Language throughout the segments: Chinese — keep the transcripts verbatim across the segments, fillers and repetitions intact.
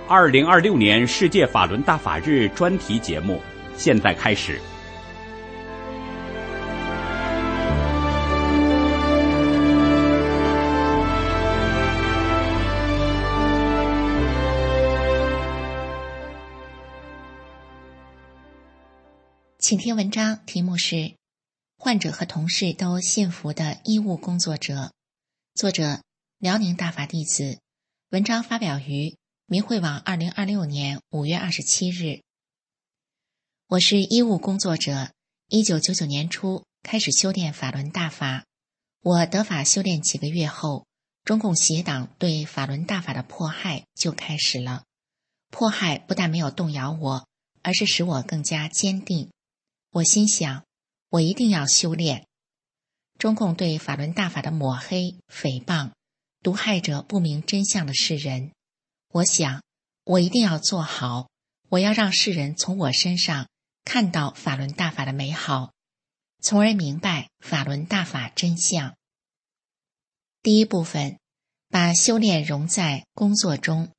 二零二六年世界法轮大法日专题节目现在开始。 请听文章，题目是患者和同事都信服的医务工作者，作者辽宁大法弟子，文章发表于明慧网二零二六年五月二十七日。我是医务工作者，一九九九年初开始修炼法轮大法。我得法修炼几个月后，中共邪党对法轮大法的迫害就开始了。迫害不但没有动摇我，而是使我更加坚定。我心想，我一定要修炼。中共对法轮大法的抹黑、诽谤，毒害着不明真相的世人。我想，我一定要做好，我要让世人从我身上看到法轮大法的美好，从而明白法轮大法真相。第一部分，把修炼融在工作中。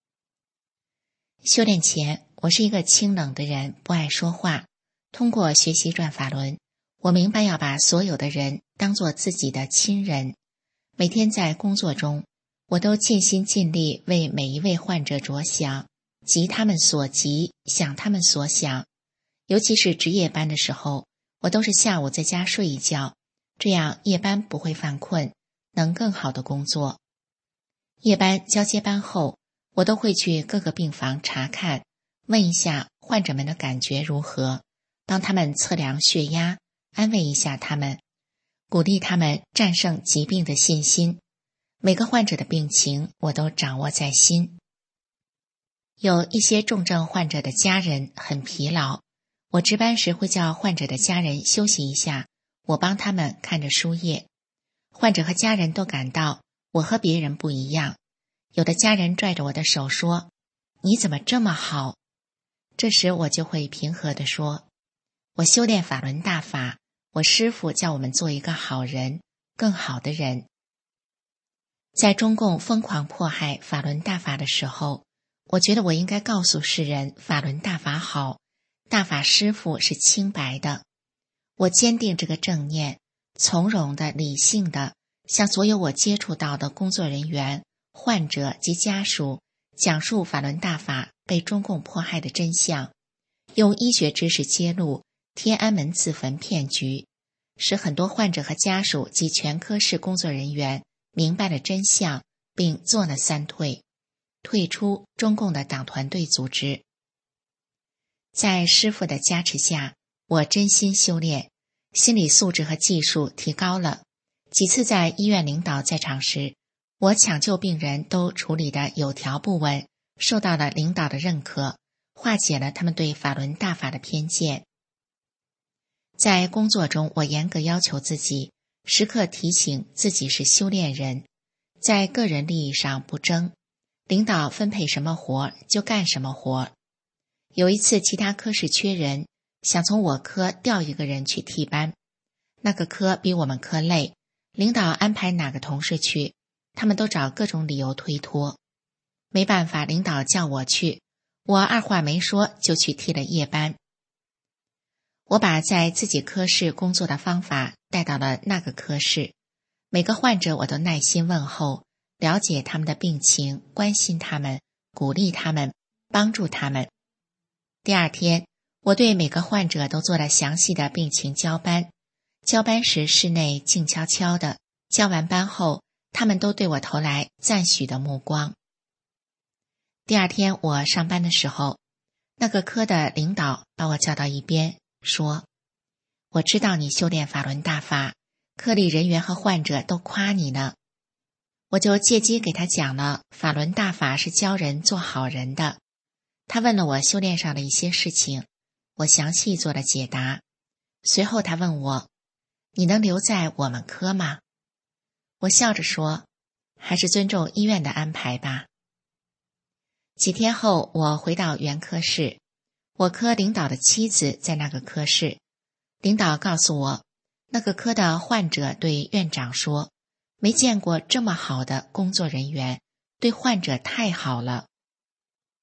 修炼前，我是一个清冷的人，不爱说话。通过学习转法轮，我明白要把所有的人当作自己的亲人。每天在工作中，我都尽心尽力为每一位患者着想，急他们所急，想他们所想。尤其是值夜班的时候，我都是下午在家睡一觉，这样夜班不会犯困，能更好的工作。夜班交接班后，我都会去各个病房查看，问一下患者们的感觉如何，帮他们测量血压，安慰一下他们，鼓励他们战胜疾病的信心。每个患者的病情我都掌握在心。有一些重症患者的家人很疲劳，我值班时会叫患者的家人休息一下，我帮他们看着书页。患者和家人都感到我和别人不一样。有的家人拽着我的手说，你怎么这么好？这时我就会平和地说，我修炼法轮大法，我师父叫我们做一个好人，更好的人。在中共疯狂迫害法轮大法的时候，我觉得我应该告诉世人法轮大法好，大法师父是清白的。我坚定这个正念，从容的、理性的向所有我接触到的工作人员、患者及家属讲述法轮大法被中共迫害的真相，用医学知识揭露天安门自焚骗局，使很多患者和家属及全科室工作人员明白了真相，并做了三退，退出中共的党团队组织。在师父的加持下，我真心修炼，心理素质和技术提高了。几次在医院领导在场时，我抢救病人都处理得有条不紊，受到了领导的认可，化解了他们对法轮大法的偏见。在工作中，我严格要求自己，时刻提醒自己是修炼人，在个人利益上不争，领导分配什么活就干什么活。有一次其他科室缺人，想从我科调一个人去替班，那个科比我们科累，领导安排哪个同事去，他们都找各种理由推脱。没办法，领导叫我去，我二话没说就去替了夜班。我把在自己科室工作的方法带到了那个科室，每个患者我都耐心问候，了解他们的病情，关心他们，鼓励他们，帮助他们。第二天，我对每个患者都做了详细的病情交班，交班时室内静悄悄的，交完班后，他们都对我投来赞许的目光。第二天我上班的时候，那个科的领导把我叫到一边，说，我知道你修炼法轮大法，科里人员和患者都夸你呢。我就借机给他讲了法轮大法是教人做好人的。他问了我修炼上的一些事情，我详细做了解答。随后他问我，你能留在我们科吗？我笑着说，还是尊重医院的安排吧。几天后，我回到原科室，我科领导的妻子在那个科室。领导告诉我，那个科的患者对院长说，没见过这么好的工作人员，对患者太好了。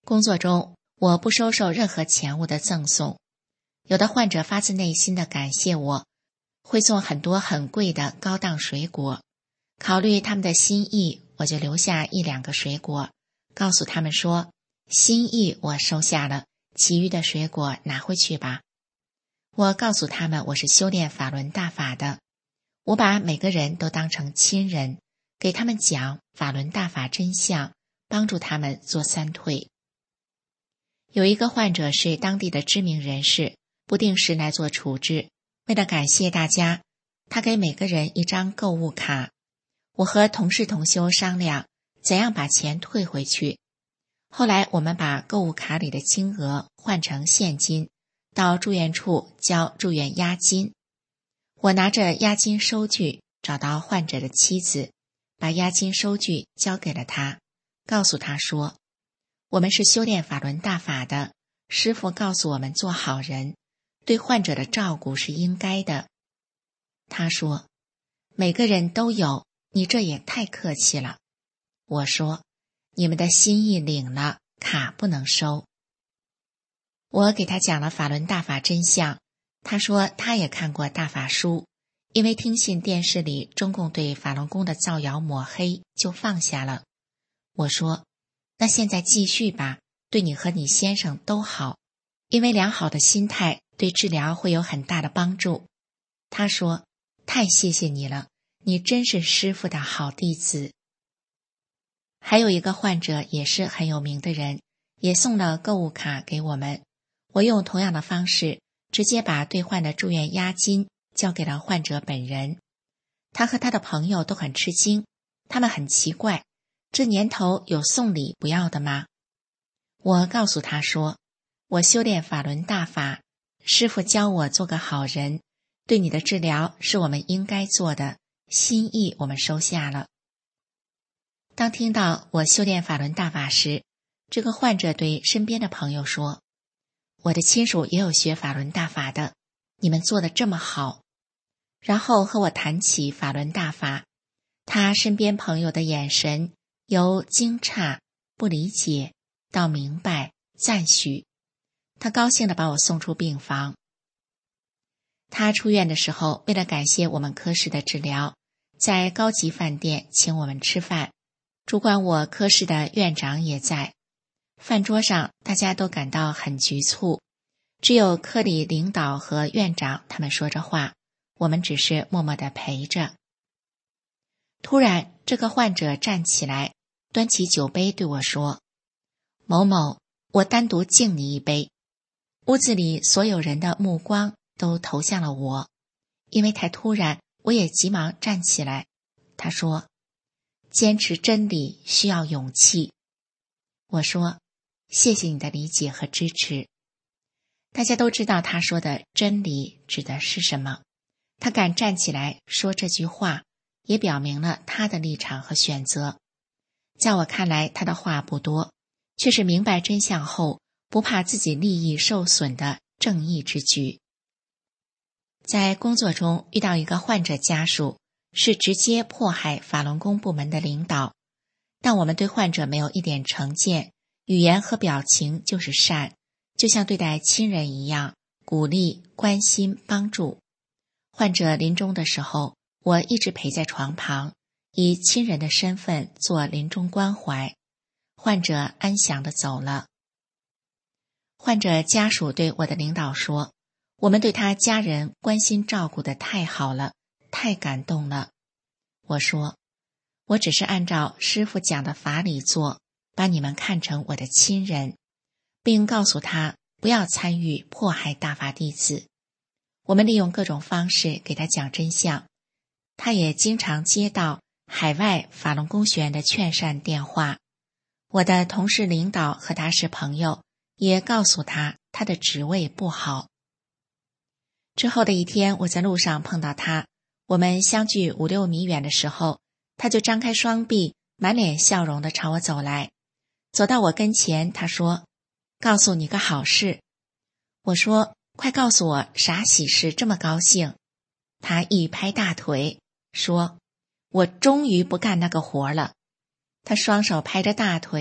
工作中，我不收受任何钱物的赠送。有的患者发自内心的感谢我，会送很多很贵的高档水果。考虑他们的心意，我就留下一两个水果，告诉他们说，心意我收下了，其余的水果拿回去吧。我告诉他们，我是修炼法轮大法的，我把每个人都当成亲人，给他们讲法轮大法真相，帮助他们做三退。有一个患者是当地的知名人士，不定时来做处置。为了感谢大家，他给每个人一张购物卡。我和同事同修商量怎样把钱退回去。后来我们把购物卡里的金额换成现金，到住院处交住院押金。我拿着押金收据找到患者的妻子，把押金收据交给了他，告诉他说，我们是修炼法轮大法的，师父告诉我们做好人，对患者的照顾是应该的。他说，每个人都有，你这也太客气了。我说，你们的心意领了，卡不能收。我给他讲了法轮大法真相，他说他也看过大法书，因为听信电视里中共对法轮功的造谣抹黑，就放下了。我说，那现在继续吧，对你和你先生都好，因为良好的心态对治疗会有很大的帮助。他说，太谢谢你了，你真是师父的好弟子。还有一个患者也是很有名的人，也送了购物卡给我们。我用同样的方式，直接把兑换的住院押金交给了患者本人。他和他的朋友都很吃惊，他们很奇怪，这年头有送礼不要的吗？我告诉他说，我修炼法轮大法，师父教我做个好人，对你的治疗是我们应该做的，心意我们收下了。当听到我修炼法轮大法时，这个患者对身边的朋友说，我的亲属也有学法轮大法的，你们做得这么好。然后和我谈起法轮大法，他身边朋友的眼神由惊诧、不理解到明白、赞许。他高兴地把我送出病房。他出院的时候，为了感谢我们科室的治疗，在高级饭店请我们吃饭，主管我科室的院长也在。饭桌上大家都感到很局促，只有科里领导和院长他们说着话，我们只是默默地陪着。突然，这个患者站起来，端起酒杯对我说，某某，我单独敬你一杯。屋子里所有人的目光都投向了我，因为太突然，我也急忙站起来。他说，坚持真理需要勇气。我说，谢谢你的理解和支持。大家都知道他说的真理指的是什么，他敢站起来说这句话，也表明了他的立场和选择。在我看来，他的话不多，却是明白真相后不怕自己利益受损的正义之举。在工作中遇到一个患者家属，是直接迫害法轮功部门的领导，但我们对患者没有一点成见，语言和表情就是善，就像对待亲人一样，鼓励、关心、帮助。患者临终的时候，我一直陪在床旁，以亲人的身份做临终关怀。患者安详地走了。患者家属对我的领导说，我们对他家人关心照顾得太好了，太感动了。我说，我只是按照师父讲的法理做，把你们看成我的亲人，并告诉他不要参与迫害大法弟子。我们利用各种方式给他讲真相，他也经常接到海外法轮功学员的劝善电话。我的同事领导和他是朋友，也告诉他他的职位不好。之后的一天，我在路上碰到他，我们相距五六米远的时候，他就张开双臂，满脸笑容地朝我走来。走到我跟前，他说，告诉你个好事。我说，快告诉我啥喜事这么高兴。他一拍大腿说，我终于不干那个活了。他双手拍着大腿，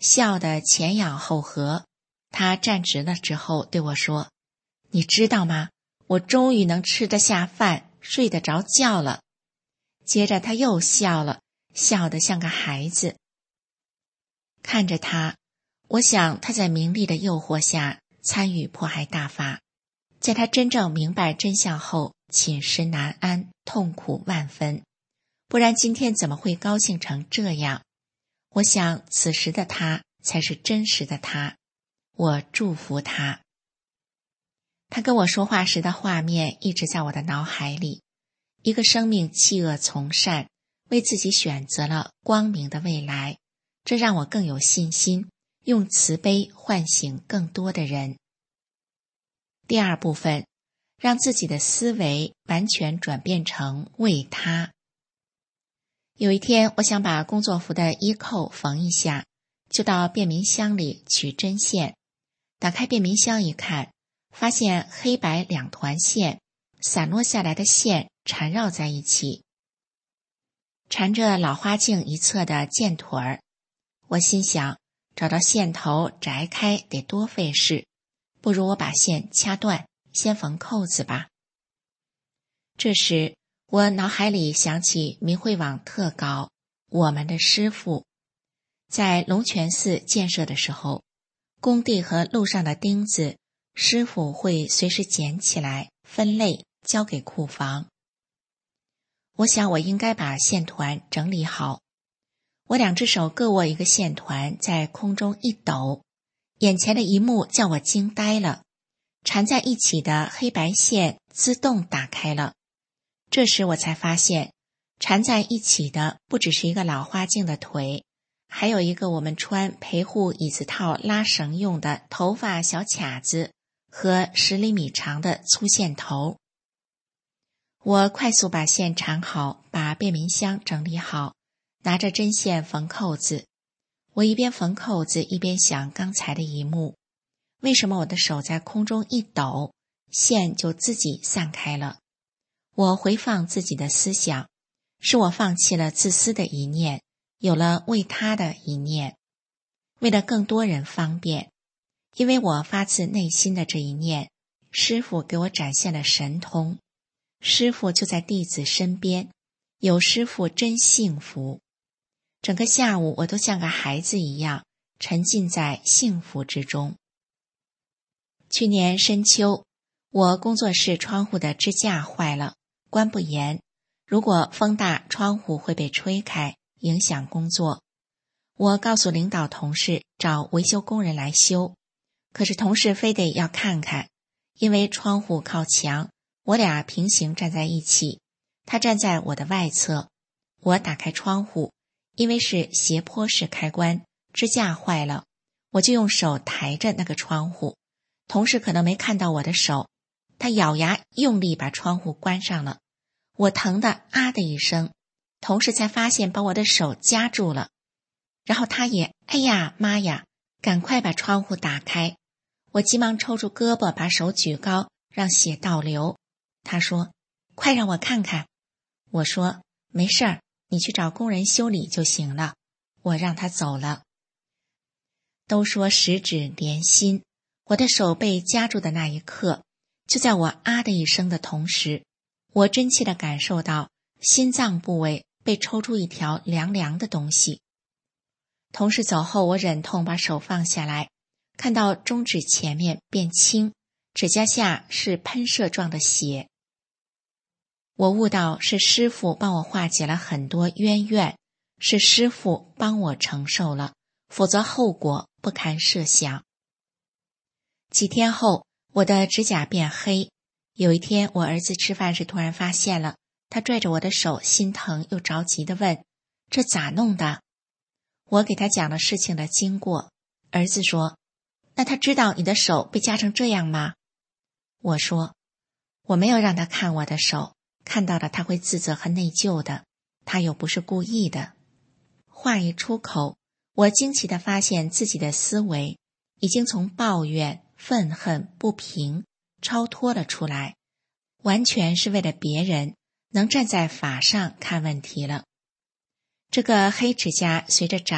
笑得前仰后合。他站直了之后对我说：你知道吗？我终于能吃得下饭，睡得着觉了。接着他又笑了，笑得像个孩子。看着他，我想他在名利的诱惑下参与迫害大法，在他真正明白真相后，寝食难安，痛苦万分。不然今天怎么会高兴成这样？我想此时的他才是真实的他，我祝福他。他跟我说话时的画面一直在我的脑海里，一个生命弃恶从善，为自己选择了光明的未来，这让我更有信心，用慈悲唤醒更多的人。第二部分，让自己的思维完全转变成为他。有一天，我想把工作服的衣扣缝一下，就到便民箱里取针线。打开便民箱一看，发现黑白两团线，散落下来的线缠绕在一起，缠着老花镜一侧的箭腿儿。我心想，找到线头摘开得多费事，不如我把线掐断，先缝扣子吧。这时我脑海里想起明慧网特稿我们的师父在龙泉寺建设的时候，工地和路上的钉子师父会随时捡起来分类交给库房。我想我应该把线团整理好。我两只手各握一个线团，在空中一抖，眼前的一幕叫我惊呆了，缠在一起的黑白线自动打开了。这时我才发现，缠在一起的不只是一个老花镜的腿，还有一个我们穿陪护椅子套拉绳用的头发小卡子和十厘米长的粗线头。我快速把线缠好，把便民箱整理好，拿着针线缝扣子。我一边缝扣子一边想刚才的一幕，为什么我的手在空中一抖，线就自己散开了？我回放自己的思想，是我放弃了自私的一念，有了为他的一念，为了更多人方便。因为我发自内心的这一念，师父给我展现了神通。师父就在弟子身边，有师父真幸福。整个下午我都像个孩子一样，沉浸在幸福之中。去年深秋，我工作室窗户的支架坏了，关不严，如果风大，窗户会被吹开，影响工作。我告诉领导同事找维修工人来修，可是同事非得要看看，因为窗户靠墙，我俩平行站在一起，他站在我的外侧。我打开窗户，因为是斜坡式开关，支架坏了，我就用手抬着那个窗户。同事可能没看到我的手，他咬牙用力把窗户关上了。我疼得啊的一声，同事才发现把我的手夹住了，然后他也哎呀妈呀，赶快把窗户打开。我急忙抽住胳膊，把手举高，让血倒流。他说：快让我看看。我说：没事儿，你去找工人修理就行了。我让他走了。都说十指连心，我的手被夹住的那一刻，就在我啊的一声的同时，我真切地感受到心脏部位被抽出一条凉凉的东西。同事走后，我忍痛把手放下来，看到中指前面变青，指甲下是喷射状的血。我悟到是师父帮我化解了很多冤怨，是师父帮我承受了，否则后果不堪设想。几天后，我的指甲变黑。有一天，我儿子吃饭时突然发现了，他拽着我的手，心疼又着急地问：这咋弄的？我给他讲了事情的经过。儿子说：那他知道你的手被夹成这样吗？我说：我没有让他看我的手，看到了他会自责和内疚的，他又不是故意的。话一出口，我惊奇地发现自己的思维已经从抱怨、愤恨、不平超脱了出来，完全是为了别人能站在法上看问题了。这个黑指甲随着长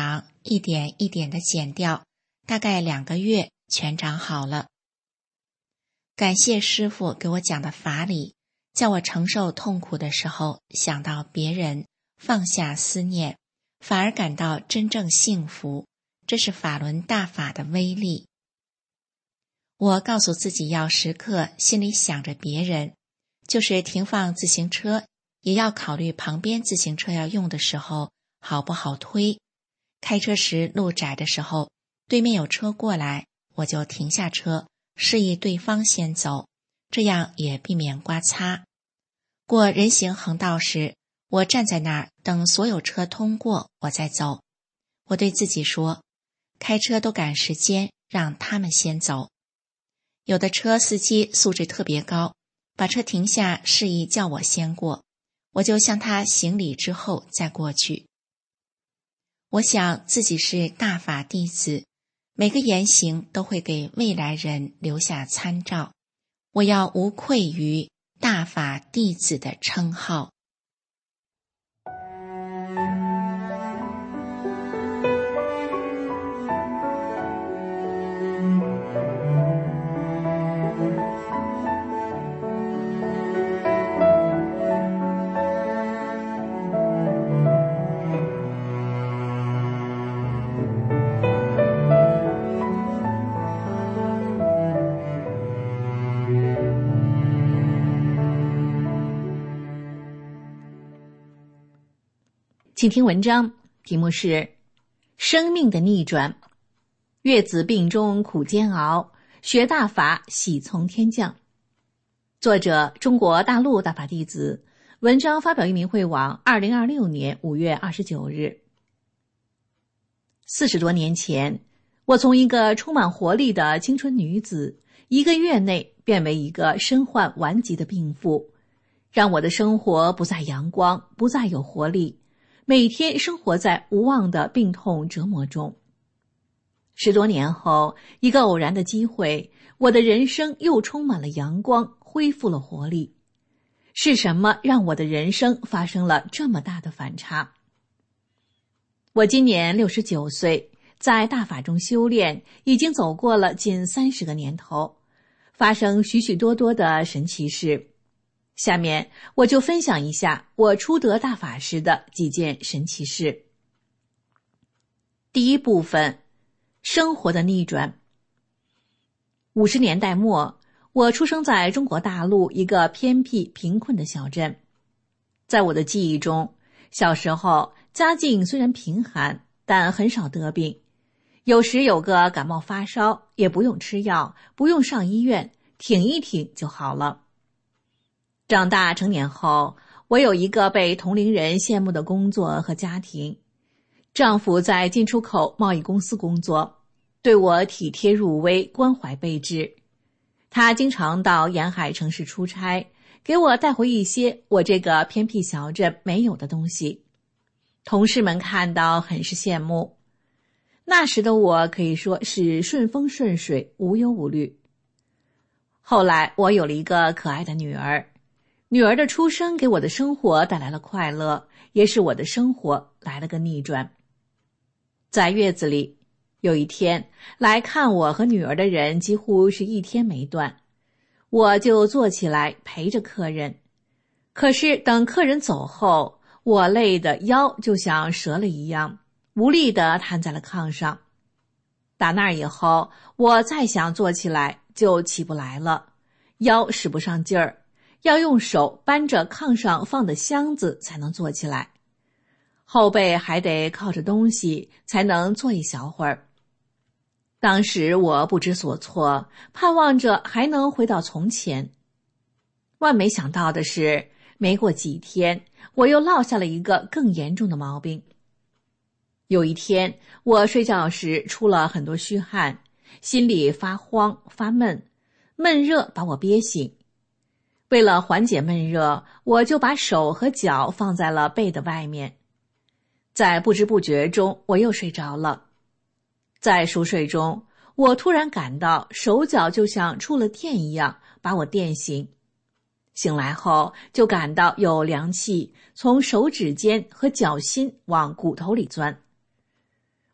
一点一点地减掉，大概两个月全长好了。感谢师父给我讲的法理，叫我承受痛苦的时候想到别人，放下思念，反而感到真正幸福。这是法轮大法的威力。我告诉自己要时刻心里想着别人，就是停放自行车也要考虑旁边自行车要用的时候好不好推。开车时路窄的时候，对面有车过来，我就停下车，示意对方先走，这样也避免刮擦。过人行横道时，我站在那儿等所有车通过，我再走。我对自己说，开车都赶时间，让他们先走。有的车司机素质特别高，把车停下，示意叫我先过，我就向他行礼之后再过去。我想自己是大法弟子，每个言行都会给未来人留下参照，我要无愧于大法弟子的称号。 请听文章，题目是《生命的逆转》，月子病中苦煎熬，学大法喜从天降。作者中国大陆大法弟子，文章发表于明慧网二零二六年五月二十九日。四十多年前，我从一个充满活力的青春女子，一个月内变为一个身患顽疾的病妇，让我的生活不再阳光，不再有活力，每天生活在无望的病痛折磨中。十多年后，一个偶然的机会，我的人生又充满了阳光，恢复了活力。是什么让我的人生发生了这么大的反差？我今年六十九岁，在大法中修炼，已经走过了近三十个年头，发生许许多多的神奇事。下面我就分享一下我初得大法时的几件神奇事。第一部分，生活的逆转。五十年代末，我出生在中国大陆一个偏僻贫困的小镇。在我的记忆中，小时候家境虽然贫寒，但很少得病，有时有个感冒发烧，也不用吃药，不用上医院，挺一挺就好了。长大成年后，我有一个被同龄人羡慕的工作和家庭。丈夫在进出口贸易公司工作，对我体贴入微，关怀备至。他经常到沿海城市出差，给我带回一些我这个偏僻小镇没有的东西。同事们看到很是羡慕。那时的我可以说是顺风顺水，无忧无虑。后来我有了一个可爱的女儿，女儿的出生给我的生活带来了快乐，也使我的生活来了个逆转。在月子里，有一天来看我和女儿的人几乎是一天没断，我就坐起来陪着客人。可是等客人走后，我累得腰就像折了一样，无力地瘫在了炕上。打那以后，我再想坐起来就起不来了，腰使不上劲儿，要用手搬着炕上放的箱子才能坐起来，后背还得靠着东西才能坐一小会儿。当时我不知所措，盼望着还能回到从前。万没想到的是，没过几天，我又落下了一个更严重的毛病。有一天，我睡觉时出了很多虚汗，心里发慌发闷，闷热把我憋醒。为了缓解闷热，我就把手和脚放在了被的外面。在不知不觉中，我又睡着了。在熟睡中，我突然感到手脚就像触了电一样，把我电醒。醒来后，就感到有凉气从手指尖和脚心往骨头里钻。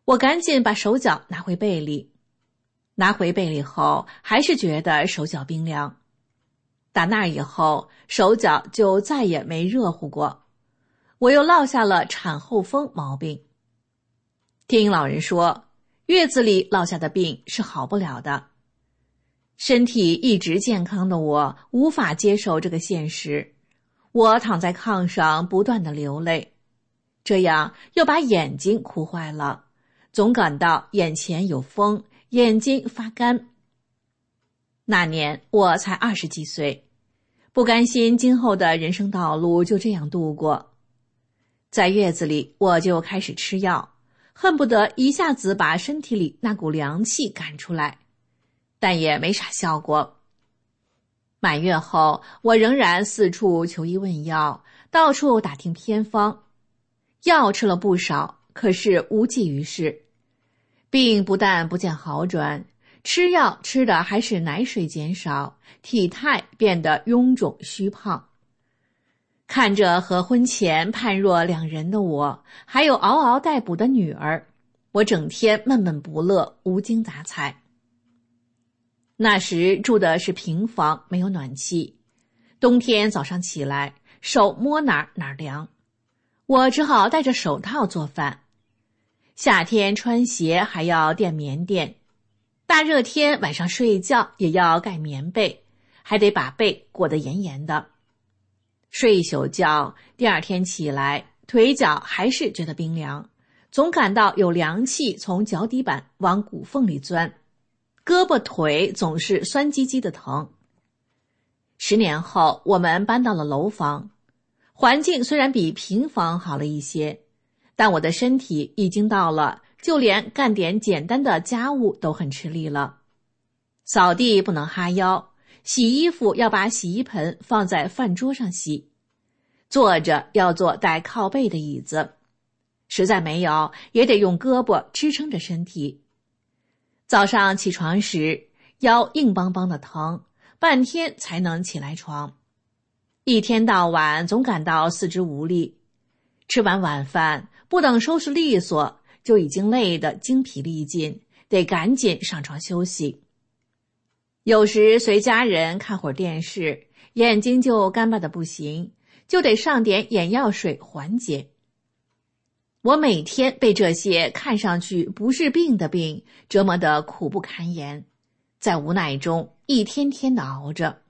我赶紧把手脚拿回被里，拿回被里后，还是觉得手脚冰凉。打那以后，手脚就再也没热乎过。我又落下了产后风毛病。听老人说，月子里落下的病是好不了的。身体一直健康的我，无法接受这个现实。我躺在炕上不断地流泪，这样又把眼睛哭坏了，总感到眼前有风，眼睛发干。那年我才二十几岁，不甘心今后的人生道路就这样度过。在月子里，我就开始吃药，恨不得一下子把身体里那股凉气赶出来，但也没啥效果。满月后，我仍然四处求医问药，到处打听偏方，药吃了不少，可是无济于事。病不但不见好转，吃药吃的还是奶水减少，体态变得臃肿虚胖。看着和婚前判若两人的我，还有嗷嗷待哺的女儿，我整天闷闷不乐，无精打采。那时住的是平房，没有暖气，冬天早上起来，手摸哪儿哪儿凉，我只好戴着手套做饭。夏天穿鞋还要垫棉垫，大热天晚上睡觉也要盖棉被，还得把被裹得严严的。睡一宿觉，第二天起来，腿脚还是觉得冰凉，总感到有凉气从脚底板往骨缝里钻，胳膊腿总是酸唧唧的疼。十年后，我们搬到了楼房，环境虽然比平房好了一些，但我的身体已经到了就连干点简单的家务都很吃力了。扫地不能哈腰，洗衣服要把洗衣盆放在饭桌上洗，坐着要坐带靠背的椅子，实在没有也得用胳膊支撑着身体。早上起床时，腰硬邦邦的疼，半天才能起来床。一天到晚总感到四肢无力，吃完晚饭不等收拾利索，就已经累得精疲力尽，得赶紧上床休息。有时随家人看会儿电视，眼睛就干巴得不行，就得上点眼药水缓解。我每天被这些看上去不是病的病折磨得苦不堪言，在无奈中一天天的熬着。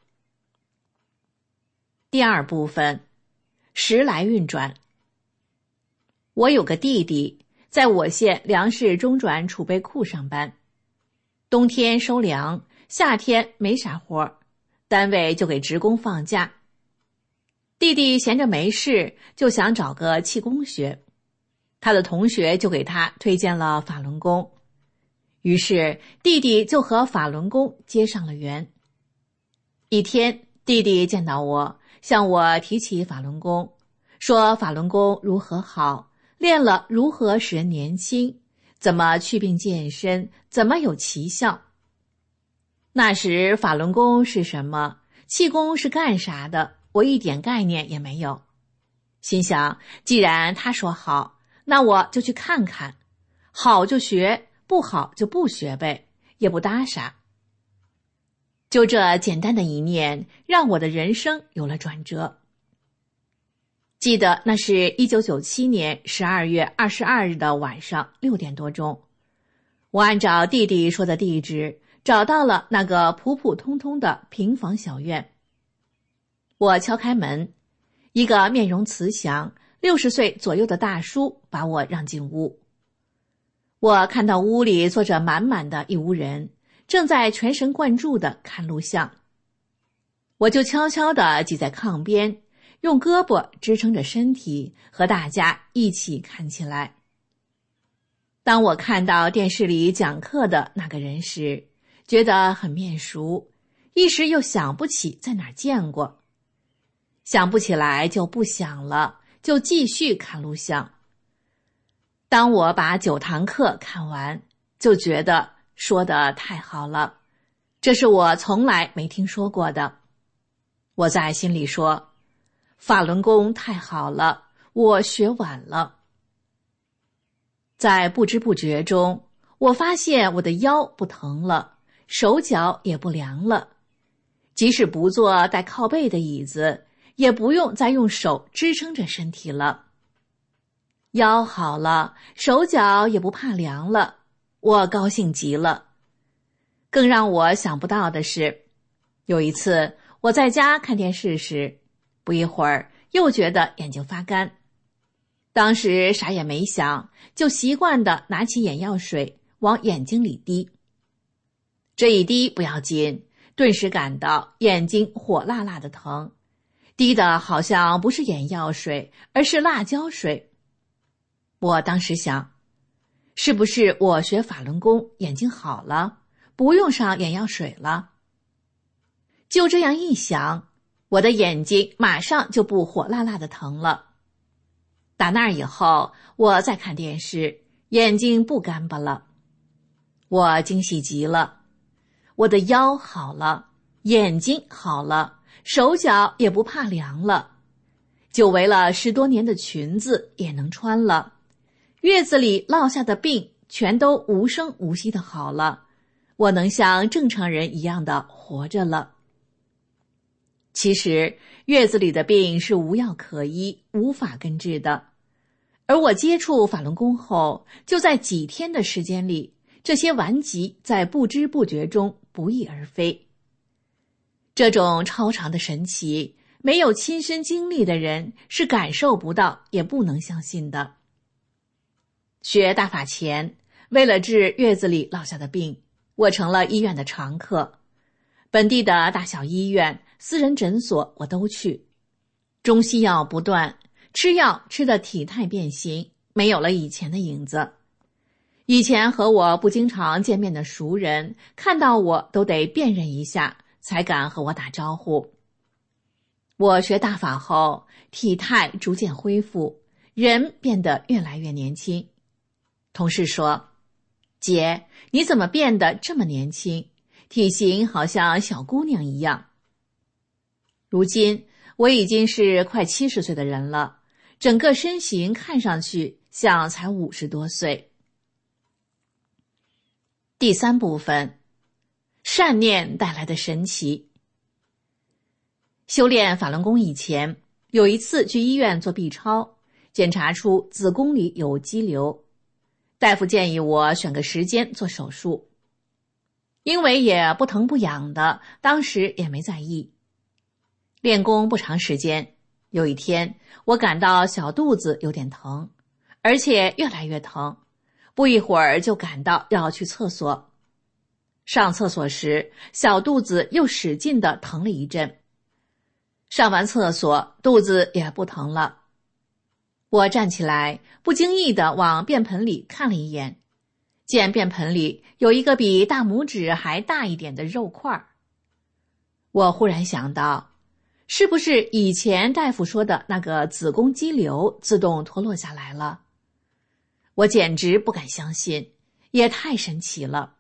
第二部分，时来运转。我有个弟弟，在我县粮食中转储备库上班，冬天收粮，夏天没啥活，单位就给职工放假。弟弟闲着没事，就想找个气功学，他的同学就给他推荐了法轮功，于是弟弟就和法轮功结上了缘。一天，弟弟见到我，向我提起法轮功，说法轮功如何好，练了如何使人年轻，怎么祛病健身，怎么有奇效。那时法轮功是什么，气功是干啥的，我一点概念也没有。心想，既然他说好，那我就去看看，好就学，不好就不学呗，也不搭啥。就这简单的一念，让我的人生有了转折。记得那是一九九七年十二月二十二日的晚上六点多钟，我按照弟弟说的地址，找到了那个普普通通的平房小院。我敲开门，一个面容慈祥、六十岁左右的大叔把我让进屋。我看到屋里坐着满满的一屋人，正在全神贯注地看录像。我就悄悄地挤在炕边，用胳膊支撑着身体，和大家一起看起来。当我看到电视里讲课的那个人时，觉得很面熟，一时又想不起在哪儿见过。想不起来就不想了，就继续看录像。当我把九堂课看完，就觉得说得太好了，这是我从来没听说过的。我在心里说，法轮功太好了，我学晚了。 在不知不觉中，我发现我的腰不疼了，手脚也不凉了。即使不坐带靠背的椅子，也不用再用手支撑着身体了。腰好了，手脚也不怕凉了，我高兴极了。更让我想不到的是，有一次我在家看电视时，不一会儿又觉得眼睛发干。当时啥也没想，就习惯地拿起眼药水往眼睛里滴。这一滴不要紧，顿时感到眼睛火辣辣的疼，滴的好像不是眼药水，而是辣椒水。我当时想，是不是我学法轮功眼睛好了，不用上眼药水了？就这样一想，我的眼睛马上就不火辣辣的疼了。打那以后，我再看电视，眼睛不干巴了。我惊喜极了，我的腰好了，眼睛好了，手脚也不怕凉了，久违了十多年的裙子也能穿了，月子里落下的病全都无声无息的好了，我能像正常人一样的活着了。其实月子里的病是无药可医，无法根治的，而我接触法轮功后，就在几天的时间里，这些顽疾在不知不觉中不翼而飞。这种超常的神奇，没有亲身经历的人是感受不到也不能相信的。学大法前，为了治月子里落下的病，我成了医院的常客，本地的大小医院、私人诊所我都去，中西药不断，吃药吃得体态变形，没有了以前的影子。以前和我不经常见面的熟人，看到我都得辨认一下，才敢和我打招呼。我学大法后，体态逐渐恢复，人变得越来越年轻。同事说，姐，你怎么变得这么年轻？体型好像小姑娘一样。如今我已经是快七十岁的人了，整个身形看上去像才五十多岁。第三部分，善念带来的神奇。修炼法轮功以前，有一次去医院做 B 超，检查出子宫里有肌瘤，大夫建议我选个时间做手术。因为也不疼不痒的，当时也没在意。练功不长时间，有一天我感到小肚子有点疼，而且越来越疼，不一会儿就感到要去厕所。上厕所时，小肚子又使劲地疼了一阵。上完厕所，肚子也不疼了。我站起来，不经意地往便盆里看了一眼，见便盆里有一个比大拇指还大一点的肉块。我忽然想到，是不是以前大夫说的那个子宫肌瘤自动脱落下来了？我简直不敢相信，也太神奇了。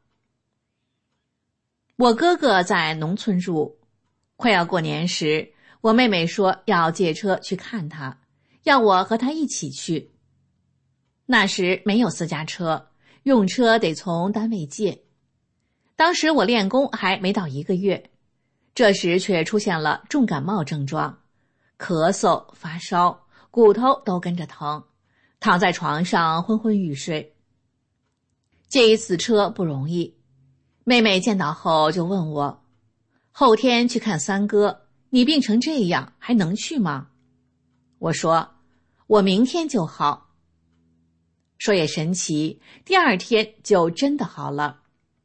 我哥哥在农村住，快要过年时，我妹妹说要借车去看他，要我和他一起去。那时没有私家车，用车得从单位借。当时我练功还没到一个月，这时却出现了重感冒症状，咳嗽、发烧，骨头都跟着疼，躺在床上昏昏欲睡。借一次车不容易，妹妹见到后就问我，后天去看三哥，你病成这样还能去吗？我说，我明天就好。说也神奇，第二天就真的好了。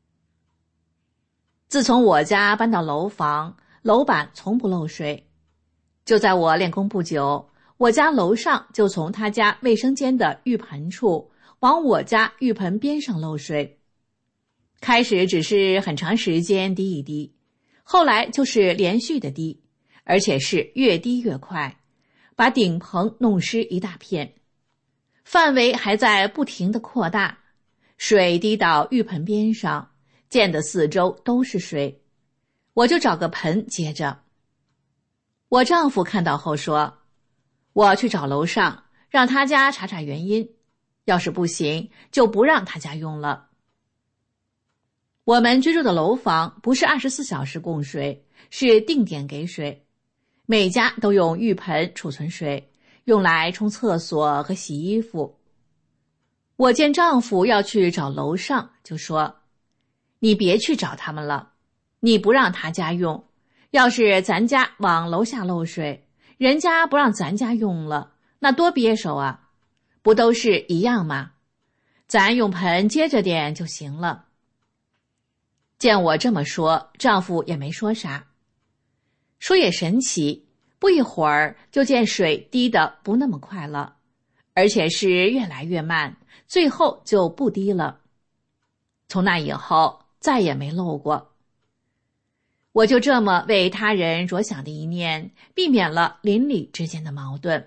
自从我家搬到楼房，楼板从不漏水。就在我练功不久，我家楼上就从他家卫生间的浴盆处往我家浴盆边上漏水。开始只是很长时间滴一滴，后来就是连续的滴，而且是越滴越快，把顶棚弄湿一大片。范围还在不停地扩大，水滴到浴盆边上，溅得四周都是水。我就找个盆接着。我丈夫看到后说，我去找楼上，让他家查查原因。 要是不行，就不让他家用了。我们居住的楼房不是二十四小时供水，是定点给水，每家都用浴盆储存水，用来冲厕所和洗衣服。我见丈夫要去找楼上，就说：你别去找他们了，你不让他家用，要是咱家往楼下漏水，人家不让咱家用了，那多憋手啊，不都是一样吗？咱用盆接着点就行了。见我这么说，丈夫也没说啥。说也神奇，不一会儿就见水滴得不那么快了，而且是越来越慢，最后就不滴了。从那以后再也没漏过。我就这么为他人着想的一念，避免了邻里之间的矛盾。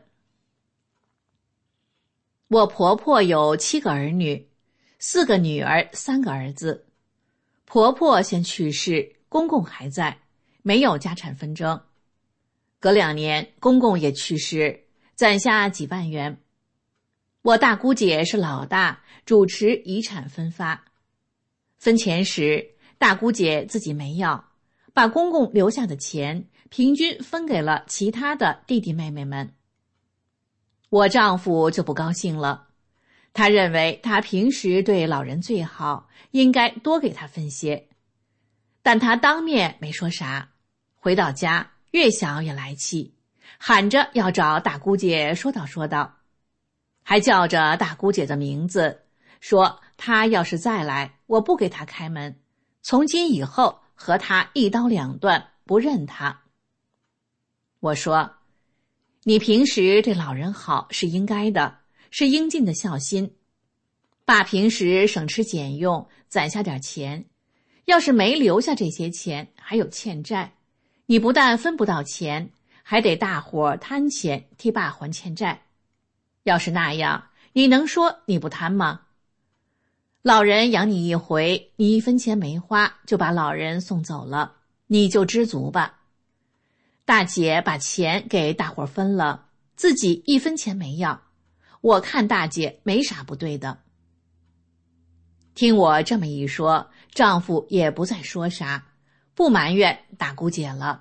我婆婆有七个儿女，四个女儿，三个儿子。婆婆先去世，公公还在，没有家产纷争。隔两年，公公也去世，攒下几万元。我大姑姐是老大，主持遗产分发。分钱时，大姑姐自己没要，把公公留下的钱平均分给了其他的弟弟妹妹们。我丈夫就不高兴了，他认为他平时对老人最好，应该多给他分些。但他当面没说啥，回到家越想越来气，喊着要找大姑姐说道说道，还叫着大姑姐的名字，说他要是再来，我不给他开门，从今以后和他一刀两断，不认他。我说，你平时对老人好是应该的，是应尽的孝心。爸平时省吃俭用，攒下点钱，要是没留下这些钱，还有欠债，你不但分不到钱，还得大伙摊钱替爸还欠债。要是那样，你能说你不贪吗？老人养你一回，你一分钱没花就把老人送走了，你就知足吧。大姐把钱给大伙分了，自己一分钱没要，我看大姐没啥不对的。听我这么一说，丈夫也不再说啥，不埋怨大姑姐了。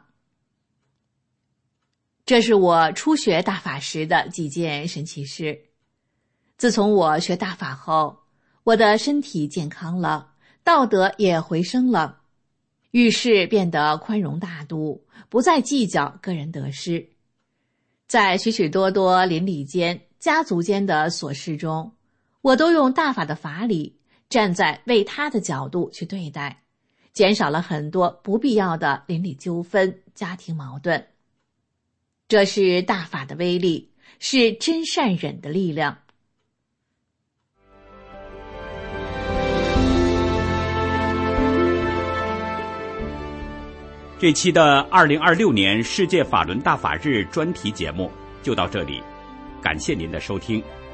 这是我初学大法时的几件神奇事。自从我学大法后，我的身体健康了，道德也回升了，遇事变得宽容大度，不再计较个人得失。在许许多多邻里间、家族间的琐事中，我都用大法的法理，站在为他的角度去对待，减少了很多不必要的邻里纠纷、家庭矛盾。这是大法的威力，是真善忍的力量。 这期的二零二六年世界法轮大法日专题节目就到这里，感谢您的收听。